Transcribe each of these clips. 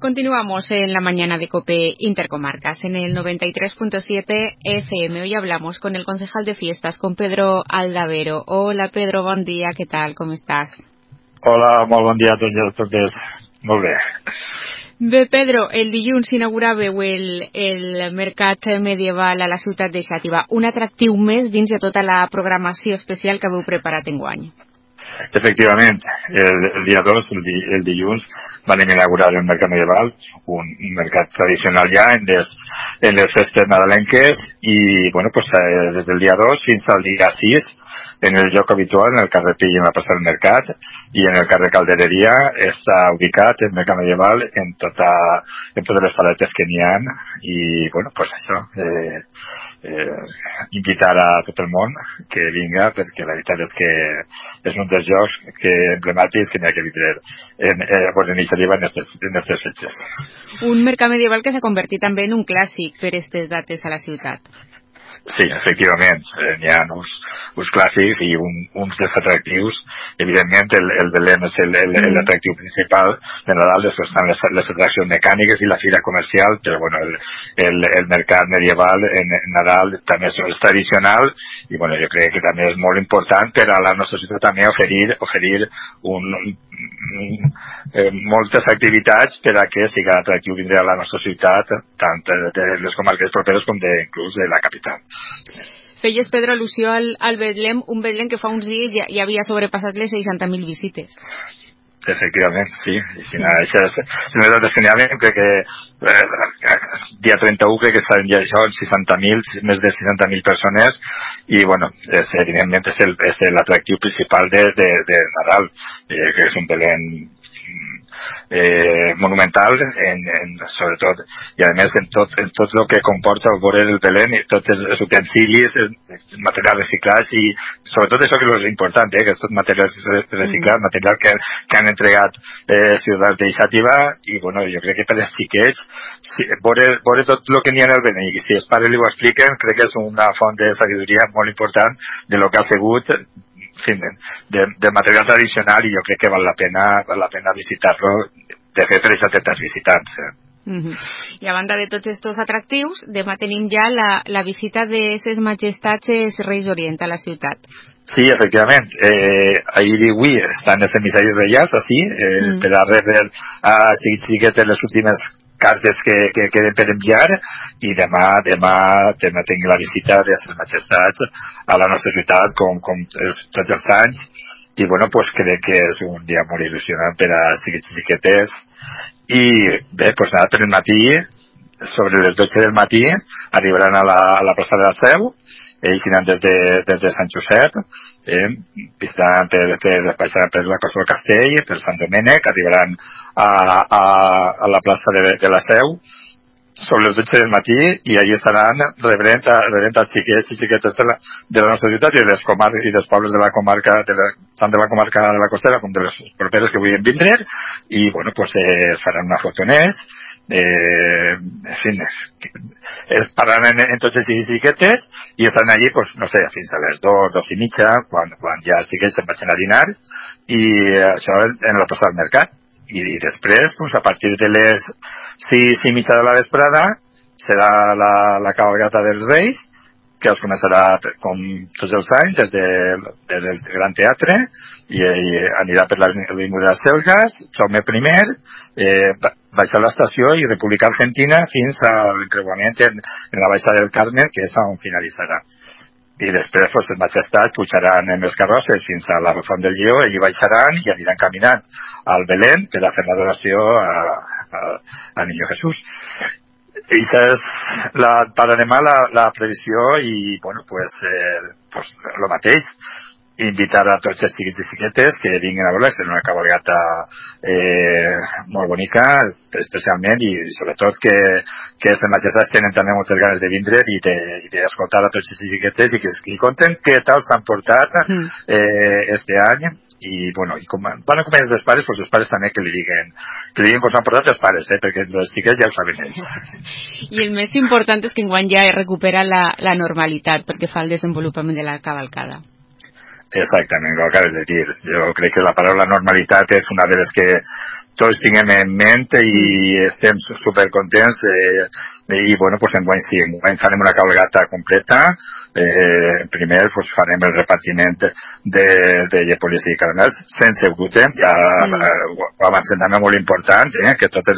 Continuamos en la mañana de COPE Intercomarcas, en el 93.7 FM. Hoy hablamos con el concejal de fiestas, con Pedro Aldavero. Hola Pedro, bon día, ¿qué tal? ¿Cómo estás? Hola, molt bon dia a tots i a totes. Molt bé. Bé, Pedro, el dilluns s'inauguràveu el mercat medieval a la ciutat de Xàtiva, un atractiu més dins de tota la programació especial que heu preparat enguany. Efectivament, el dia 2, el dilluns, van inaugurar el mercat medieval, un mercat tradicional ja en les festes nadalenques i, bueno, pues, des del dia 2 fins al dia 6, en el lloc habitual, en el carrer Pi, en la plaça del Mercat, i en el carrer Caldereria està ubicat el mercat medieval en totes les paletes que n'hi ha, i, bueno, pues això, invitar a tot el món que vinga, perquè la veritat és que és un dels jocs emblemàtics que n'hi ha que vindre en iniciativa en aquestes fetges. Un mercat medieval que s'ha convertit també en un clàssic per aquestes dates a la ciutat. Sí, efectivament, n'hi ha uns clàssics i uns dels atractius. Evidentment, el Belén és l'atractiu principal de Nadal, després estan les atraccions mecàniques i la fira comercial, però bueno, el mercat medieval en Nadal també és tradicional i bueno, jo crec que també és molt important per a la nostra ciutat també oferir moltes activitats per a que sigui atractiu vindre a la nostra ciutat, tant de les comarques properes com inclús de la capital. Feies, Pedro, al·lusió al Betlem, un Betlem que fa uns dies ja havia sobrepassat les 60.000 visites. Efectivament, sí. I si les dades que n'hi ha, crec que dia 31 crec que estaven ja això, 60.000, més de 60.000 persones, i bueno, evidentment és l'atractiu principal de Nadal, que és un Belén monumental sobretot, i a més en tot el que comporta el veure el Belén, tots els utensilis, materials reciclats i sobretot això que és important, que és tot materials reciclats, material que han entregat ciutadans de Xàtiva, i bueno, jo crec que per als xiquets veure tot el que n'hi ha en el Belén, i si els pares li ho expliquen, crec que és una font de sabidoria molt important de lo que ha sigut de material tradicional, i jo crec que val la pena visitar-lo. De fet, ha tantes visitants. I a banda de tots aquests atractius, demà tenim ja la visita de ses majestats els Reis d'Orient a la ciutat. Sí, efectivament. Ahir i avui estan els emissaris reials així, per a rebre a xiquetes les últimes cartes que queden per enviar, i demà tinc la visita de les majestats a la nostra ciutat com tots els anys, i bueno, pues crec que és un dia molt il·lusionant per a xiquetes. I bé, pues nada, per el matí, sobre les 12 del matí, arribaran a la plaça de la Seu. Ells iran des de Sant Josep, baixaran per la Costa del Castell, per Sant Domènec, arribaran a la plaça de la Seu sobre les 12 del matí, i allí estaran rebent els xiquets i xiquetes de la nostra ciutat i dels pobles de la comarca, tant de la comarca de la Costera com de les properes que vulguin vindre, i bueno, pues es faran una foto en ells, en fin, es pararan en tots els xiquetes i estan allí, pues, no sé, fins a les 2 i mitja, quan ja els xiquets se'n vagin a dinar, i això en la plaça del Mercat. I després, pues, a partir de les 6 i mitja de la vesprada, serà la cabalgata dels Reis, que es començarà com tots els anys des del Gran Teatre, i anirà per l'avinguda Selgas, Jaume I, baixar a l'estació i República Argentina fins a l'encreuament en la Baixa del Carmen, que és on finalitzarà. I després, pues, les majestats pujaran en els carrosses fins a la Font del Lleó, i baixaran i aniran caminant al Belén per a fer l'adoració al Niño Jesús. I això és per demà la previsió, i bueno, pues el mateix, invitar a tots els xiquets i xiquetes que vinguin a veure, és una cabalgata molt bonica, especialment, i sobretot que les majestats tenen també moltes ganes de vindre i d'escoltar a tots els xiquetes i que li conten què tal s'han portat este any. I bueno, i com van acompanyar els pares, doncs els pares també que li diguin com s'han portat els pares, perquè els xiquets ja ho saben ells. I el més important és que enguany ja recupera la normalitat perquè fa el desenvolupament de la cavalcada. Exactament, com acabes de dir. Jo crec que la paraula normalitat és una de les que tots tinguem en ment i estem supercontents i bueno, pues enguany sí, enguany farem una cabalgata completa. Primer pues farem el repartiment de llepolles i caramels sense gluten, ja ho avancem també molt important, que totes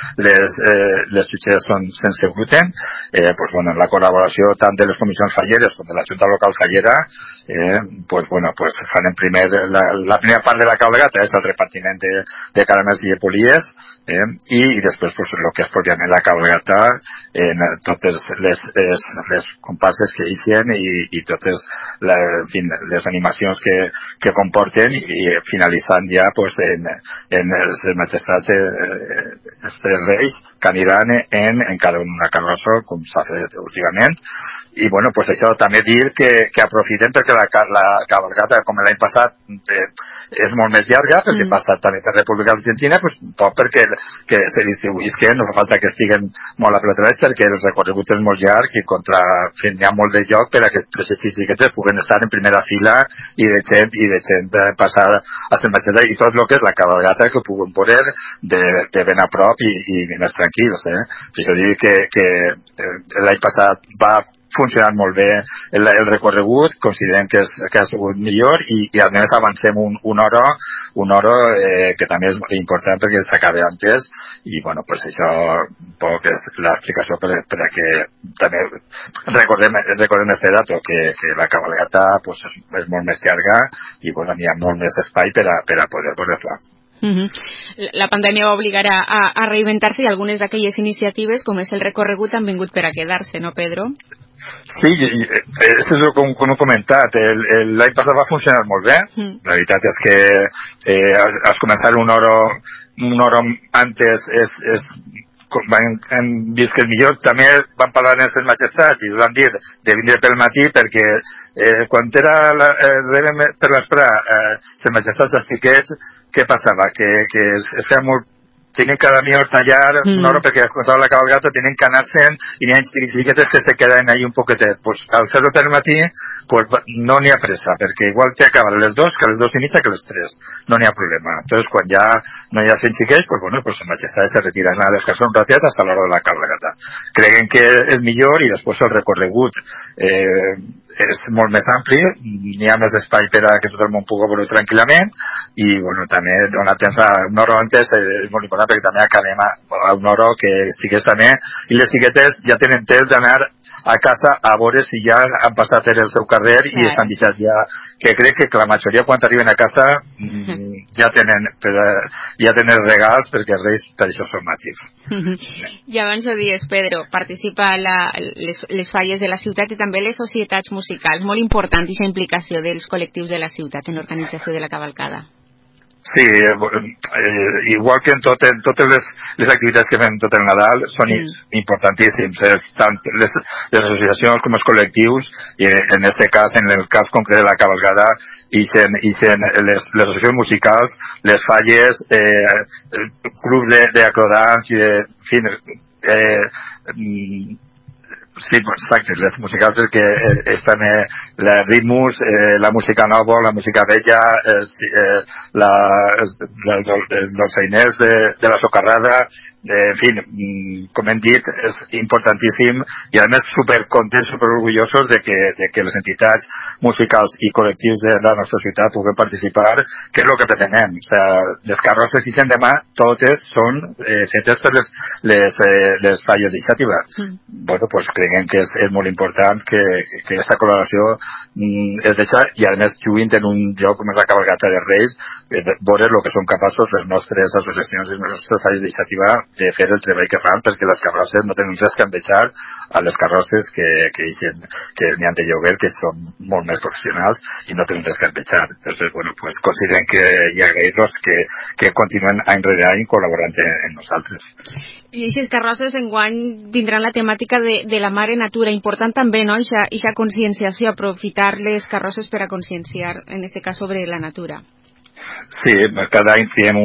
les xutxeres són sense gluten. Pues bueno, la col·laboració tant de les comissions falleres com de la Junta Local Fallera, pues bueno, pues farem primer la primera part de la cabalgata és el repartiment de caramels i llepolles, i després pues el que és pròpiament la cabalgata en totes les comparses que eixen i totes les animacions que comporten, i finalitzant ja pues en els majestats els tres reis que aniran en cada una carrossa com s'ha fet últimament. I bueno, pues això també dir que aprofitem perquè la cabalgata com l'any passat és molt més llarga, perquè passa també per República Argentina, pues tot perquè se distribuïsquen, no fa falta que estiguen molt apretats perquè el recorregut és molt llarg i hi ha molt de lloc per a que els xiquetes puguen estar en primera fila i deixem passar a ser major, i tot el que és la cabalgata que puguen poder de ben a prop i més tranquils. Per això dic que l'any passat va funcionar molt bé el recorregut, considerem que ha sigut millor i a més avancem una hora que també és molt important perquè s'acabi antes, i bueno, pues això poc és l'explicació per a que també recordem este dato, que la cabalgata pues, és molt més llarga i bueno, hi ha molt més espai per a poder posar-la. La pandèmia va obligar a reinventar-se i algunes d'aquelles iniciatives com és el recorregut han vingut per a quedar-se, no Pedro? Sí, això és el que he comentat. L'any passat va funcionar molt bé. La veritat és que has començat una hora antes hem vist que és millor. També van parlar amb les majestats i es van dir de vindre pel matí perquè quan rebem per l'esprà les majestats dels xiquets, què passava? Que es feia molt tienen cada millor tallar una hora perquè quan la cabalgata tienen que anar-se'n i n'hi ha xiquetes que se queden ahí un poquetet. Pues al fer-ho per matí pues no n'hi ha pressa, perquè igual te acaben les 2, que les 2:30 que les 3. No n'hi ha problema. Entonces quan ja no hi ha 100 xiquets, pues bueno, pues en majestades se retiran a descansar un ratet hasta l'hora de la cabalgata. Creuen que és millor i després el recorregut és molt més ampli, n'hi ha més espai per a que tot el món pugui veure tranquil·lament i bueno, també donar temps a una hora antes és molt important perquè també acabem a una hora que sigués també, i les xiquetes ja tenen temps d'anar a casa a veure si ja han passat per el seu carrer i s'han deixat ja, que crec que la majoria quan arriben a casa ja tenen regals perquè els reis per això són màgics. I abans ho dies, Pedro, participa les falles de la ciutat i també les societats musicals, molt important aquesta implicació dels col·lectius de la ciutat en l'organització de la cavalcada. Sí, igual que en totes les activitats que fem tot el Nadal són importantíssims, tant les associacions com els col·lectius, i en aquest cas, en el cas concret de la cabalgada, ixen les associacions musicals, les falles, clubs d'acrodants i sí, exacte, les musicals que estan els ritmes, la música nova, la música vella, els dolçainers de la socarrada, en fi, com hem dit, és importantíssim i a més supercontents, superorgullosos de que les entitats musicals i col·lectius de la nostra ciutat puguen participar, que és el que pretenem. O sigui, les carrosses que fem demà, totes són fetes per les falles d'iniciativa. Bueno, pues creiem que és molt important que aquesta col·laboració es deixa, i a més lluint en un joc com és la cabalgata de Reis, veure el que són capaços les nostres associacions i les nostres falles d'iniciativa de fer el treball que fan, perquè les carrosses no tenen res que envejar a les carrosses que n'hi ha de lloguer, que són molt més professionals i no tenen res que envejar. Entonces, bueno, pues considerem que hi agrair-los que continuen any rere any col·laborant en nosaltres. I aquestes carrosses enguany tindran la temàtica de la mare natura, important també, no? Eixa conscienciació, aprofitar les carrosses per a conscienciar, en aquest cas, sobre la natura. Sí, cada any fiem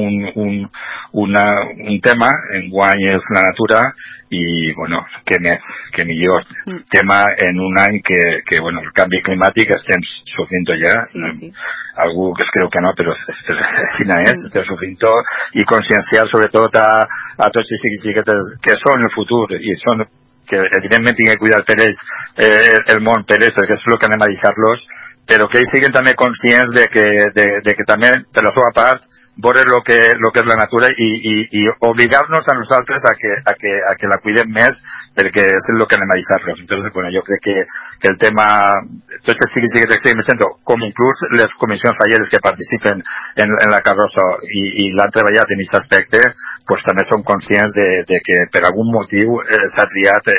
un tema, enguany és la natura, i, bueno, què més, què millor tema en un any que bueno, el canvi climàtic estem sofrint ja, sí. Algú que es creu que no, però així és, estem sofrint i conscienciar sobretot a tots els xiquetes que són el futur i són que evidentment tinguem que cuidar per ells el món per ells, perquè és el que anem a deixar-los, però que ells siguin també conscients de que també, per la seva part, veure el que és la natura i obligar-nos a nosaltres a que la cuidem més, perquè és el que anem a deixar-los. Entonces, bueno, jo crec que el tema, tots els xiquets que estem fent, com inclús les comissions falleres que participen en la carrossa i l'han treballat en aquest aspecte, pues també són conscients de que per algun motiu s'ha triat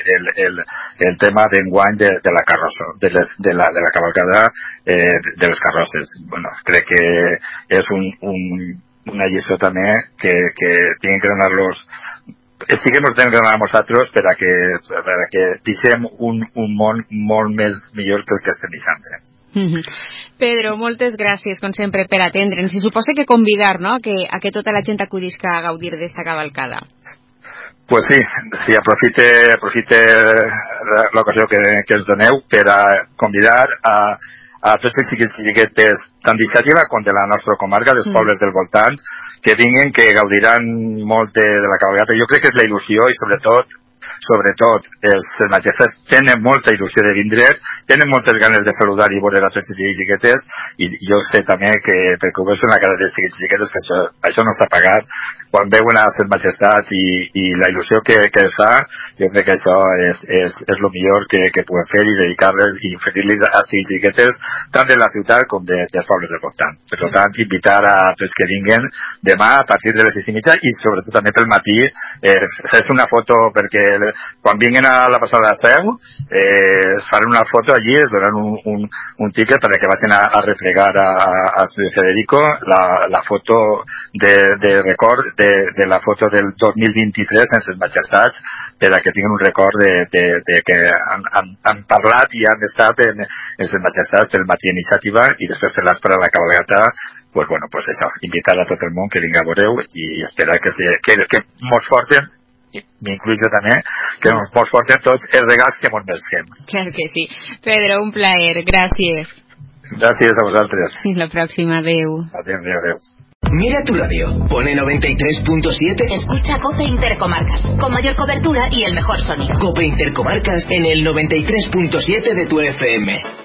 el tema d'enguany de la carrossa, de la cavalcada de les carrosses. Bueno, crec que és una lliçó també que tinguem que donar-los, estiguem que donar a nosaltres per a que deixem un món molt més millor que el que estem deixant. Pedro, moltes gràcies, com sempre, per atendre'ns. I suposa que convidar, no?, a que tota la gent acudisca a gaudir d'esta cavalcada. Pues sí, aprofite l'ocasió que ens doneu per a convidar a tots els xiquetes tant d'iniciativa com de la nostra comarca, dels pobles del voltant, que vinguin, que gaudiran molt de la cavalcada. Jo crec que és la il·lusió i sobretot els majestats tenen molta il·lusió de vindre, tenen moltes ganes de saludar i veure a tots els xiquetes, i jo sé també que, perquè ho veus en la cara dels xiquetes, que això no s'ha pagat. Quan veuen a les majestats i la il·lusió que es fa, jo crec que això és el millor que puguem fer, i dedicar-les i oferir-los a xiquetes tant de la ciutat com dels pobles del voltant. Per tant, invitar a tots que vinguen demà a partir de les 6:30 i sobretot també pel matí, fer una foto, perquè quan vinguin a la passada de Seu es faran una foto allí, es donaran un ticket perquè vagin a refregar a Federico la foto de record de la foto del 2023 sense majestats, per a que tinguin un record de que han parlat i han estat en les majestats del matí iniciativa, i després fer l'esper a la cabalgata. Pues bueno, pues això, invitar a tot el món que vinga a veureu i esperar que mos porten, m'incluïo també, que mos porten tots els regals que mos mereixem. Clar que sí. Pedro, un plaer, gràcies. Gràcies a vosaltres. Fins la pròxima, adeu. Adeu. Mira tu radio, pone 93.7. Escucha COPE Intercomarcas, con mayor cobertura y el mejor sonido. COPE Intercomarcas en el 93.7 de tu FM.